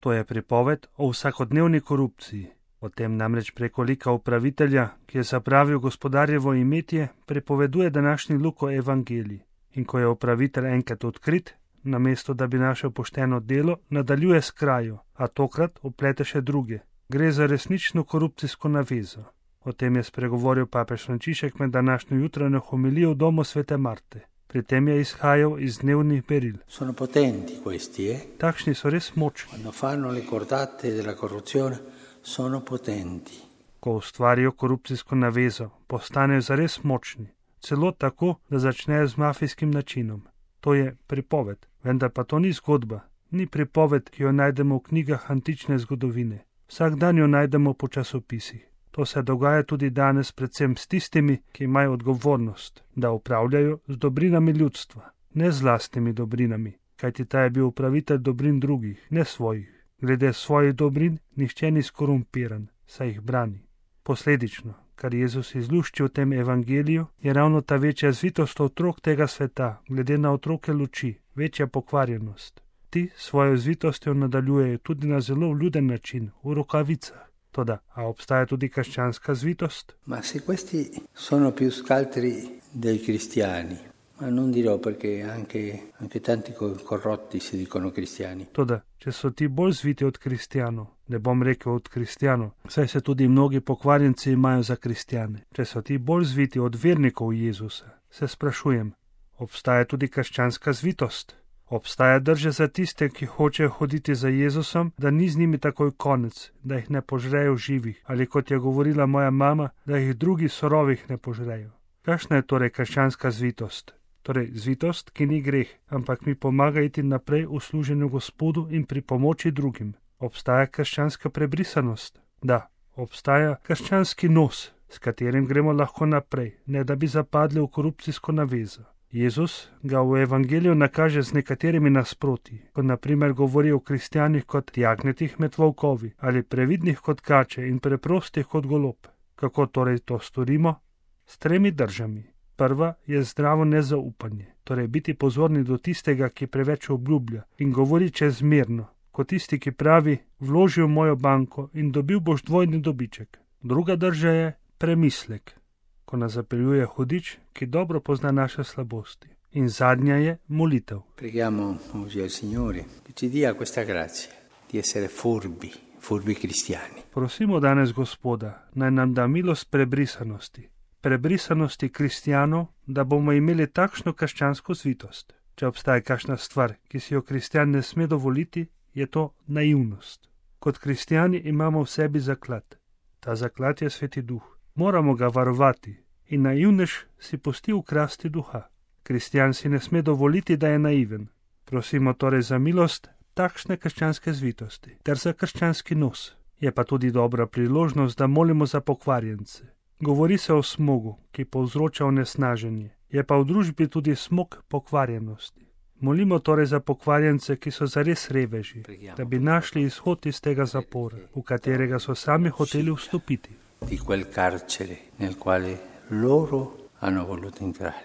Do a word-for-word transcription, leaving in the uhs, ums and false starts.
To je pripoved o vsakodnevni korupciji. O tem namreč preko lika upravitelja, ki je zapravil gospodarjevo imetje, pripoveduje današnji Lukov evangelij. In ko je upravitelj enkrat odkrit, namesto da bi našel pošteno delo, nadaljuje s krajo, a tokrat oplete še druge. Gre za resnično korupcijsko navezo. O tem je spregovoril papež Frančišek med današnjo jutranjo homilijo v domu svete Marte. Pri tem je izhajal iz dnevnih beril. Sono potenti questi, eh? Takšni so res močni. Quando fanno le cordate della corruzione sono potenti. Ko ustvarijo korupcijsko navezo, postanejo zares močni. Celo tako, da začnejo z mafijskim načinom. To je pripoved, vendar pa to ni zgodba. Ni pripoved, ki jo najdemo v knjigah antične zgodovine. Vsak dan jo najdemo po časopisih. To se dogaja tudi danes predvsem s tistimi, ki imajo odgovornost, da upravljajo z dobrinami ljudstva, ne z lastnimi dobrinami, kajti ta je bil upravitelj dobrin drugih, ne svojih. Glede svojih dobrin nihče ni skorumpiran, saj jih brani. Posledično, kar Jezus izlušči v tem evangeliju, je ravno ta večja zvitost otrok tega sveta, glede na otroke luči, večja pokvarjenost. Ti svojo zvitostjo nadaljujejo tudi na zelo vljuden način, v rokavicah. Toda, a obstaja tudi krščanska zvitost? Ma se questi sono più scaltri dei cristiani, ma non dirò perché anche, anche tanti corrotti si dicono cristiani. Toda, če so ti bolj zviti od kristijanov, ne bom rekel od kristijanov, saj se tudi mnogi pokvarjenci imajo za kristjane. Če so ti bolj zviti od vernikov Jezusa, se sprašujem, obstaja tudi krščanska zvitost? Obstaja drže za tiste, ki hočejo hoditi za Jezusom, da ni z njimi takoj konec, da jih ne požrejo živih, ali kot je govorila moja mama, da jih drugi sorovih ne požrejo. Kakšna je torej krščanska zvitost? Torej zvitost, ki ni greh, ampak mi pomaga iti naprej v služenju Gospodu in pri pomoči drugim. Obstaja krščanska prebrisanost? Da, obstaja krščanski nos, s katerim gremo lahko naprej, ne da bi zapadli v korupcijsko navezo. Jezus ga v evangeliju nakaže z nekaterimi nasprotji, ko naprimer govori o kristjanih kot jagnjetih med volkovi ali previdnih kot kače in preprostih kot golob. Kako torej to storimo? S tremi držami. Prva je zdravo nezaupanje, torej biti pozorni do tistega, ki preveč obljublja in govori čezmerno, kot tisti, ki pravi, vloži v mojo banko in dobil boš dvojni dobiček. Druga drža je premislek, ko nas zapeljuje hudič, ki dobro pozna naše slabosti. In zadnja je molitev. Preghiamo oggi al Signore che ci dia questa grazia di essere furbi, furbi cristiani. Prosimo danes Gospoda, naj nam da milost prebrisanosti, prebrisanosti kristijanov, da bomo imeli takšno krščansko zvitost. Če obstaja kakšna stvar, ki si jo kristjan ne sme dovoliti, je to naivnost. Kot kristjani imamo v sebi zaklad. Ta zaklad je Sveti Duh. Moramo ga varovati in naivnež si pusti ukrasti duha. Kristjan si ne sme dovoliti, da je naiven. Prosimo torej za milost takšne krščanske zvitosti ter za krščanski nos. Je pa tudi dobra priložnost, da molimo za pokvarjence. Govori se o smogu, ki povzroča onesnaženje. Je pa v družbi tudi smog pokvarjenosti. Molimo torej za pokvarjence, ki so zares reveži, da bi našli izhod iz tega zapora, v katerega so sami hoteli vstopiti. Di quel carcere nel quale loro hanno voluto entrare.